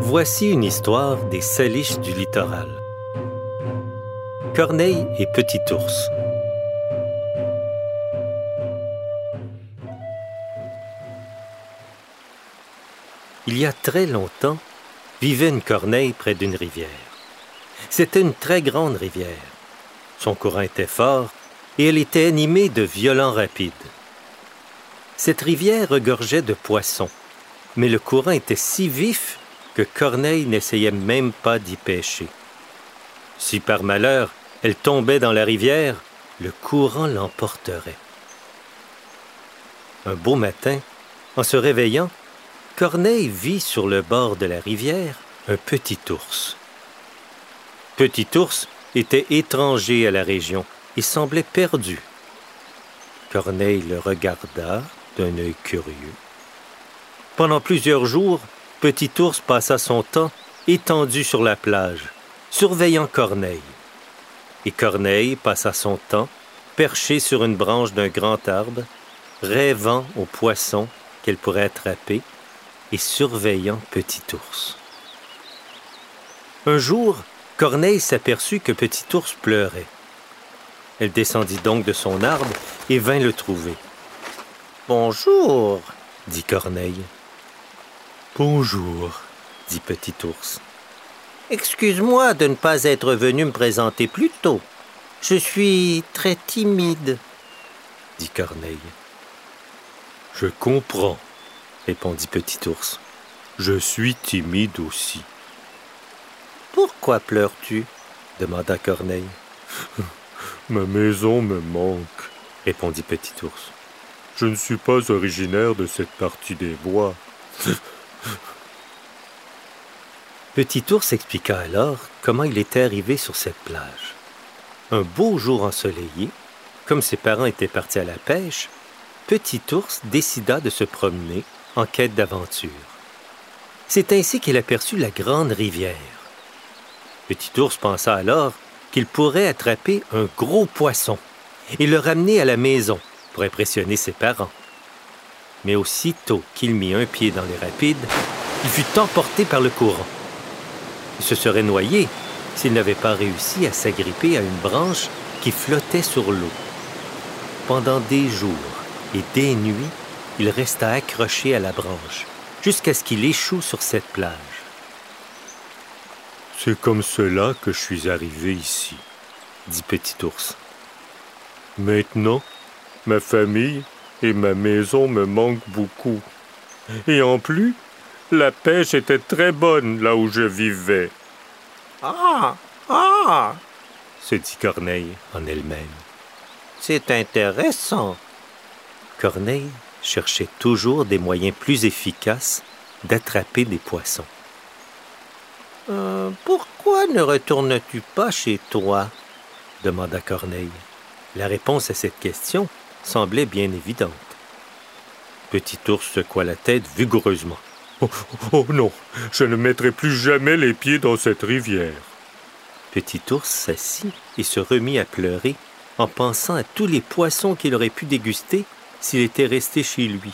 Voici une histoire des Saliches du littoral. Corneille et Petit Ours. Il y a très longtemps, vivait une corneille près d'une rivière. C'était une très grande rivière. Son courant était fort et elle était animée de violents rapides. Cette rivière regorgeait de poissons, mais le courant était si vif que Corneille n'essayait même pas d'y pêcher. Si par malheur elle tombait dans la rivière, le courant l'emporterait. Un beau matin, en se réveillant, Corneille vit sur le bord de la rivière un petit ours. Petit ours était étranger à la région et semblait perdu. Corneille le regarda d'un œil curieux. Pendant plusieurs jours, Petit ours passa son temps étendu sur la plage, surveillant Corneille. Et Corneille passa son temps perché sur une branche d'un grand arbre, rêvant aux poissons qu'elle pourrait attraper et surveillant Petit ours. Un jour, Corneille s'aperçut que Petit ours pleurait. Elle descendit donc de son arbre et vint le trouver. « Bonjour, » dit Corneille. « Bonjour, » dit Petit ours. « Excuse-moi de ne pas être venu me présenter plus tôt. Je suis très timide, » dit Corneille. « Je comprends, » répondit Petit ours. « Je suis timide aussi. »« Pourquoi pleures-tu » demanda Corneille. « Ma maison me manque, » répondit Petit ours. « Je ne suis pas originaire de cette partie des bois. » Petit ours expliqua alors comment il était arrivé sur cette plage. Un beau jour ensoleillé, comme ses parents étaient partis à la pêche, Petit ours décida de se promener en quête d'aventure. C'est ainsi qu'il aperçut la grande rivière. Petit ours pensa alors qu'il pourrait attraper un gros poisson et le ramener à la maison pour impressionner ses parents. Mais aussitôt qu'il mit un pied dans les rapides, il fut emporté par le courant. Il se serait noyé s'il n'avait pas réussi à s'agripper à une branche qui flottait sur l'eau. Pendant des jours et des nuits, il resta accroché à la branche jusqu'à ce qu'il échoue sur cette plage. « C'est comme cela que je suis arrivé ici, » dit Petit ours. « Maintenant, ma famille et ma maison me manquent beaucoup. Et en plus, la pêche était très bonne là où je vivais. »« Ah !» se dit Corneille en elle-même. « C'est intéressant. » Corneille cherchait toujours des moyens plus efficaces d'attraper des poissons. « Pourquoi ne retournes-tu pas chez toi ?» demanda Corneille. La réponse à cette question semblait bien évidente. Petit ours secoua la tête vigoureusement. « Oh non, je ne mettrai plus jamais les pieds dans cette rivière. » Petit ours s'assit et se remit à pleurer en pensant à tous les poissons qu'il aurait pu déguster s'il était resté chez lui.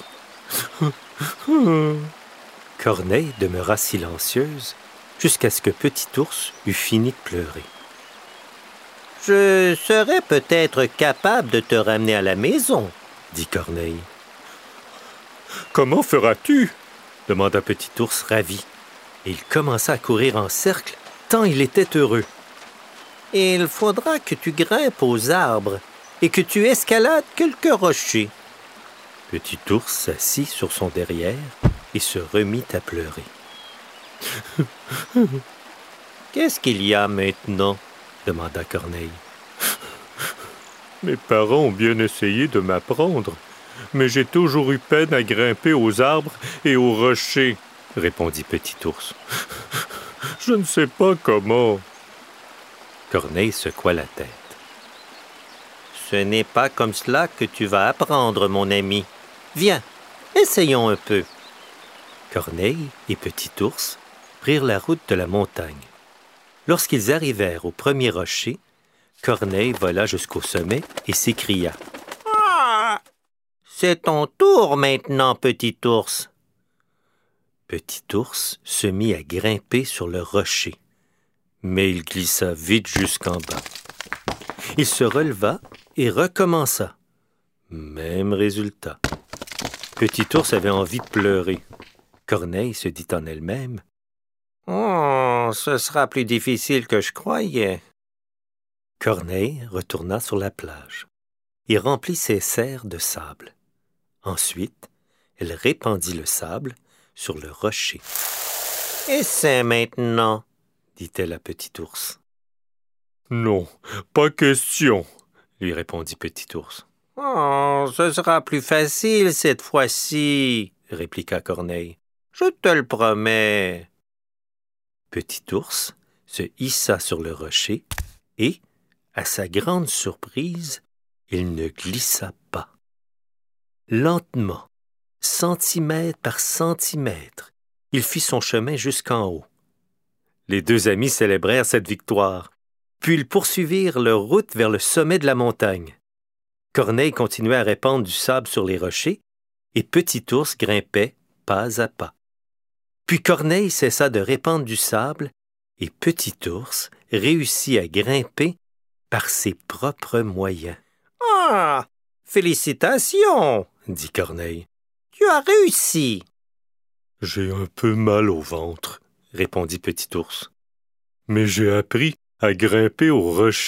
Corneille demeura silencieuse jusqu'à ce que Petit ours eût fini de pleurer. « Je serais peut-être capable de te ramener à la maison, » dit Corneille. « Comment feras-tu » demanda Petit ours ravi. Et il commença à courir en cercle tant il était heureux. « Il faudra que tu grimpes aux arbres et que tu escalades quelques rochers. » Petit ours s'assit sur son derrière et se remit à pleurer. « Qu'est-ce qu'il y a maintenant ?» demanda Corneille. « Mes parents ont bien essayé de m'apprendre, mais j'ai toujours eu peine à grimper aux arbres et aux rochers, » répondit Petit ours. « Je ne sais pas comment. » Corneille secoua la tête. « Ce n'est pas comme cela que tu vas apprendre, mon ami. Viens, essayons un peu. » Corneille et Petit ours prirent la route de la montagne. Lorsqu'ils arrivèrent au premier rocher, Corneille vola jusqu'au sommet et s'écria. « Ah! C'est ton tour maintenant, Petit ours. » Petit ours se mit à grimper sur le rocher, mais il glissa vite jusqu'en bas. Il se releva et recommença. Même résultat. Petit ours avait envie de pleurer. Corneille se dit en elle-même. « Oh, ce sera plus difficile que je croyais. » Corneille retourna sur la plage et remplit ses serres de sable. Ensuite, elle répandit le sable sur le rocher. « Essaie maintenant, » dit-elle à Petit ours. « Non, pas question, » lui répondit Petit ours. « Oh, ce sera plus facile cette fois-ci, » répliqua Corneille. « Je te le promets. » Petit ours se hissa sur le rocher et, à sa grande surprise, il ne glissa pas. Lentement, centimètre par centimètre, il fit son chemin jusqu'en haut. Les deux amis célébrèrent cette victoire, puis ils poursuivirent leur route vers le sommet de la montagne. Corneille continuait à répandre du sable sur les rochers et Petit ours grimpait pas à pas. Puis Corneille cessa de répandre du sable et Petit ours réussit à grimper par ses propres moyens. « Ah! Félicitations! » dit Corneille. « Tu as réussi! »« J'ai un peu mal au ventre, » répondit Petit ours. « Mais j'ai appris à grimper au rocher. »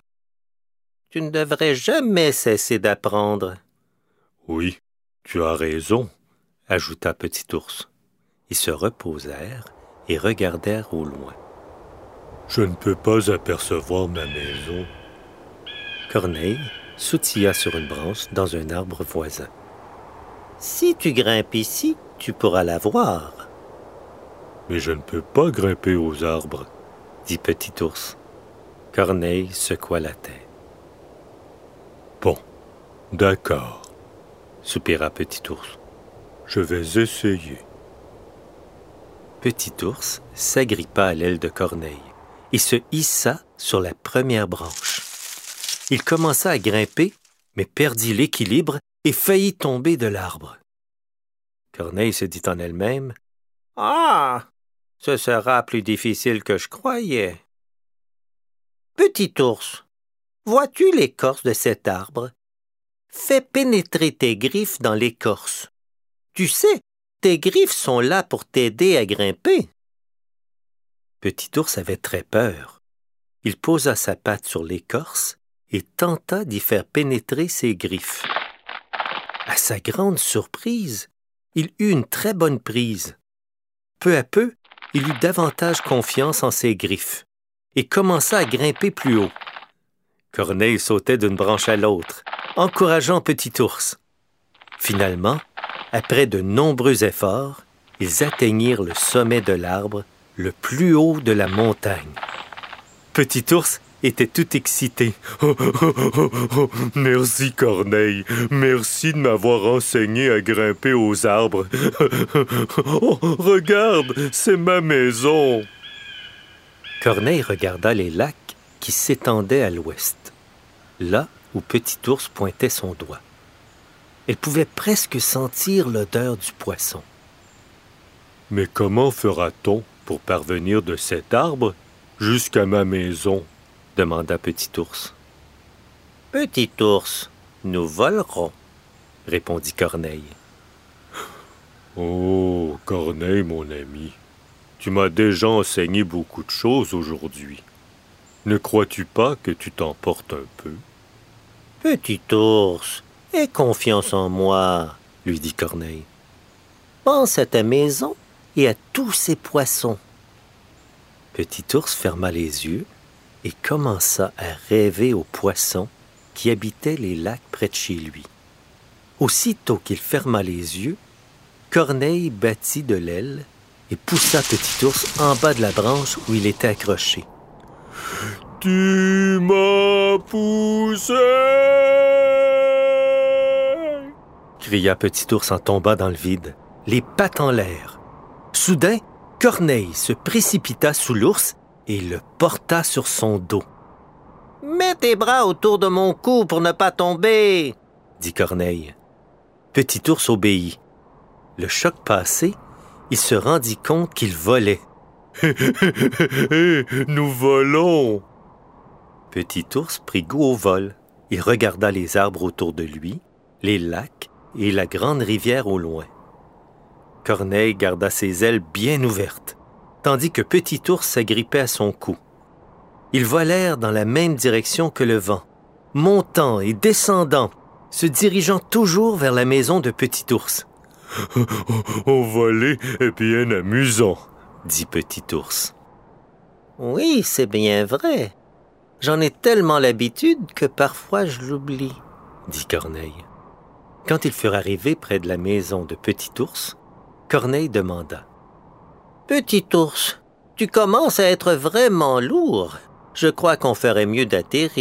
« Tu ne devrais jamais cesser d'apprendre. »« Oui, tu as raison, » ajouta Petit ours. Ils se reposèrent et regardèrent au loin. « Je ne peux pas apercevoir ma maison. » Corneille sautilla sur une branche dans un arbre voisin. « Si tu grimpes ici, tu pourras la voir. »« Mais je ne peux pas grimper aux arbres, » dit Petit ours. Corneille secoua la tête. « Bon, d'accord, » soupira Petit ours. « Je vais essayer. » Petit ours s'agrippa à l'aile de Corneille et se hissa sur la première branche. Il commença à grimper, mais perdit l'équilibre et faillit tomber de l'arbre. Corneille se dit en elle-même. « Ah, ce sera plus difficile que je croyais. »« Petit ours, vois-tu l'écorce de cet arbre? Fais pénétrer tes griffes dans l'écorce. Tu sais, tes griffes sont là pour t'aider à grimper. » Petit ours avait très peur. Il posa sa patte sur l'écorce et tenta d'y faire pénétrer ses griffes. À sa grande surprise, il eut une très bonne prise. Peu à peu, il eut davantage confiance en ses griffes et commença à grimper plus haut. Corneille sautait d'une branche à l'autre, encourageant Petit ours. Finalement, après de nombreux efforts, ils atteignirent le sommet de l'arbre, le plus haut de la montagne. Petit ours était tout excité. « Merci, Corneille. Merci de m'avoir enseigné à grimper aux arbres. Oh, regarde, c'est ma maison. » Corneille regarda les lacs qui s'étendaient à l'ouest, là où Petit ours pointait son doigt. Elle pouvait presque sentir l'odeur du poisson. « Mais comment fera-t-on pour parvenir de cet arbre jusqu'à ma maison? » demanda Petit ours. « Petit ours, nous volerons, » répondit Corneille. « Oh, Corneille, mon ami, tu m'as déjà enseigné beaucoup de choses aujourd'hui. Ne crois-tu pas que tu t'emportes un peu? »« Petit ours, aie confiance en moi, » lui dit Corneille. « Pense à ta maison et à tous ces poissons. » Petit ours ferma les yeux et commença à rêver aux poissons qui habitaient les lacs près de chez lui. Aussitôt qu'il ferma les yeux, Corneille battit de l'aile et poussa Petit ours en bas de la branche où il était accroché. « Tu m'as poussé !» cria Petit ours en tombant dans le vide, les pattes en l'air. Soudain, Corneille se précipita sous l'ours et le porta sur son dos. « Mets tes bras autour de mon cou pour ne pas tomber !» dit Corneille. Petit ours obéit. Le choc passé, il se rendit compte qu'il volait. « Nous volons! » Petit Ours prit goût au vol. Il regarda les arbres autour de lui, les lacs et la grande rivière au loin. Corneille garda ses ailes bien ouvertes, tandis que Petit Ours s'agrippait à son cou. Ils volèrent dans la même direction que le vent, montant et descendant, se dirigeant toujours vers la maison de Petit Ours. « Voler est bien amusant, » dit Petit Ours. « Oui, c'est bien vrai. J'en ai tellement l'habitude que parfois je l'oublie, » dit Corneille. Quand ils furent arrivés près de la maison de Petit Ours, Corneille demanda. « Petit Ours, tu commences à être vraiment lourd. Je crois qu'on ferait mieux d'atterrir. »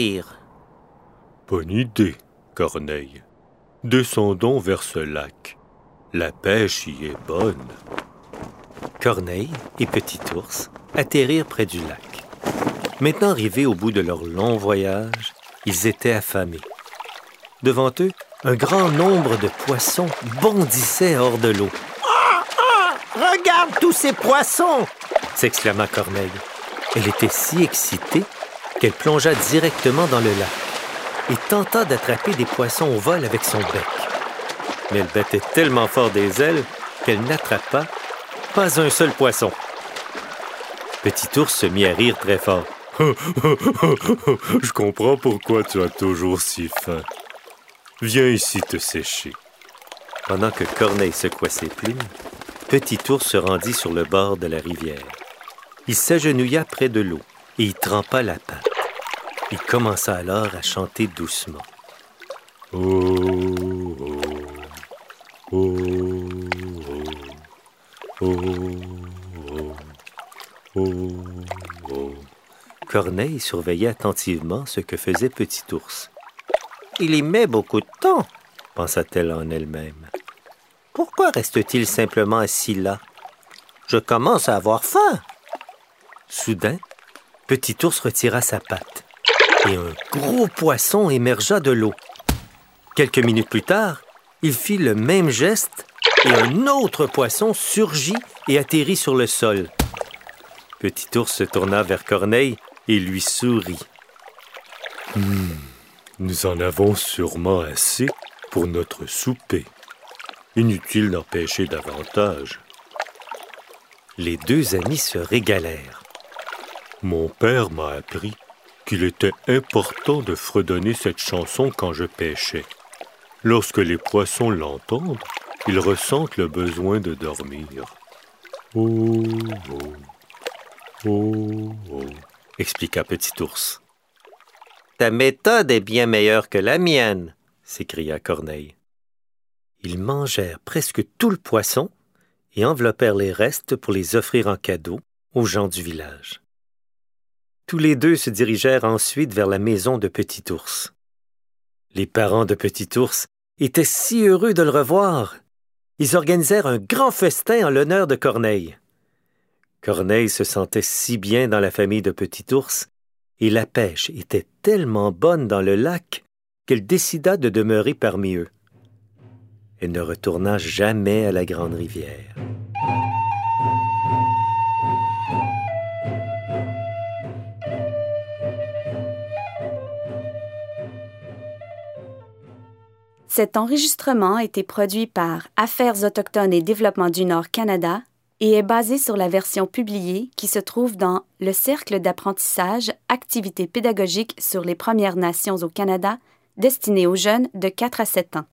« Bonne idée, Corneille. Descendons vers ce lac. La pêche y est bonne. » Corneille et Petit Ours atterrirent près du lac. Maintenant arrivés au bout de leur long voyage, ils étaient affamés. Devant eux, un grand nombre de poissons bondissaient hors de l'eau. « Regarde tous ces poissons !» s'exclama Corneille. Elle était si excitée qu'elle plongea directement dans le lac et tenta d'attraper des poissons au vol avec son bec. Mais elle battait tellement fort des ailes qu'elle n'attrapa pas un seul poisson. Petit Ours se mit à rire très fort. « Je comprends pourquoi tu as toujours si faim. Viens ici te sécher. » Pendant que Corneille secouait ses plumes, Petit Ours se rendit sur le bord de la rivière. Il s'agenouilla près de l'eau et y trempa la patte. Il commença alors à chanter doucement. « Oh, oh, oh, oh, oh, oh, oh, oh. » Corneille surveillait attentivement ce que faisait Petit Ours. « Il y met beaucoup de temps, » pensa-t-elle en elle-même. « Pourquoi reste-t-il simplement assis là? Je commence à avoir faim. » Soudain, Petit Ours retira sa patte et un gros poisson émergea de l'eau. Quelques minutes plus tard, il fit le même geste et un autre poisson surgit et atterrit sur le sol. Petit Ours se tourna vers Corneille et lui sourit. « Nous en avons sûrement assez pour notre souper. Inutile d'en pêcher davantage. » Les deux amis se régalèrent. « Mon père m'a appris qu'il était important de fredonner cette chanson quand je pêchais. Lorsque les poissons l'entendent, ils ressentent le besoin de dormir. Oh, oh, oh, oh, expliqua Petit Ours. « Ta méthode est bien meilleure que la mienne, » s'écria Corneille. Ils mangèrent presque tout le poisson et enveloppèrent les restes pour les offrir en cadeau aux gens du village. Tous les deux se dirigèrent ensuite vers la maison de Petit Ours. Les parents de Petit Ours étaient si heureux de le revoir. Ils organisèrent un grand festin en l'honneur de Corneille. Corneille se sentait si bien dans la famille de Petit Ours et la pêche était tellement bonne dans le lac qu'elle décida de demeurer parmi eux. Elle ne retourna jamais à la grande rivière. Cet enregistrement a été produit par Affaires autochtones et Développement du Nord Canada et est basé sur la version publiée qui se trouve dans le Cercle d'apprentissage Activités pédagogiques sur les Premières Nations au Canada, destiné aux jeunes de 4 à 7 ans.